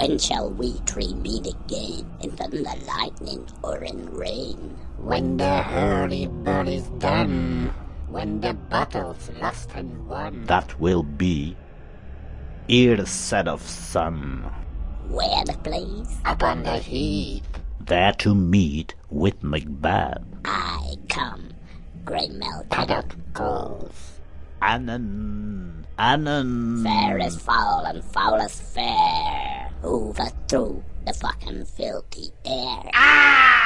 When shall we three meet again in thunder, lightning, or in rain? When the hurry-burry's done, when the battle's lost and won. That will be ere the set of sun. Where the place? Upon the heath. There to meet with Macbeth. I come, Grey Mel Paddock calls. Annan, Annan. Fair is foul and foul is fair. Overthrew the fucking filthy air.